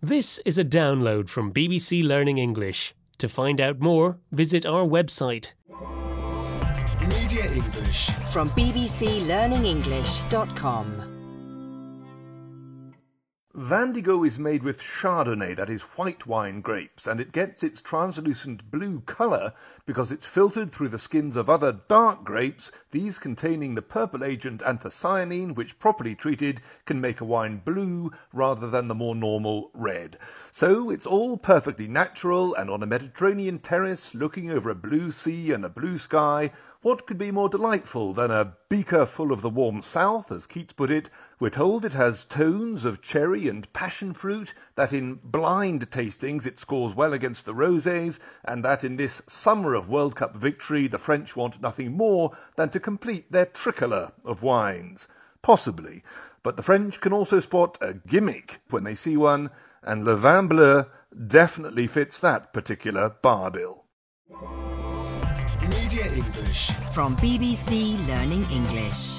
This is a download from BBC Learning English. To find out more, visit our website. Media English from bbclearningenglish.com. Vandigo is made with Chardonnay, that is white wine grapes, and it gets its translucent blue colour because it's filtered through the skins of other dark grapes, these containing the purple agent anthocyanine, which properly treated can make a wine blue rather than the more normal red. So it's all perfectly natural, and on a Mediterranean terrace looking over a blue sea and a blue sky, what could be more delightful than a beaker full of the warm south, as Keats put it? We're told it has tones of cherry and passion fruit, that in blind tastings it scores well against the rosés, and that in this summer of World Cup victory the French want nothing more than to complete their tricolour of wines. Possibly, but the French can also spot a gimmick when they see one, and Le Vin Bleu definitely fits that particular bar bill. Media English From BBC Learning English.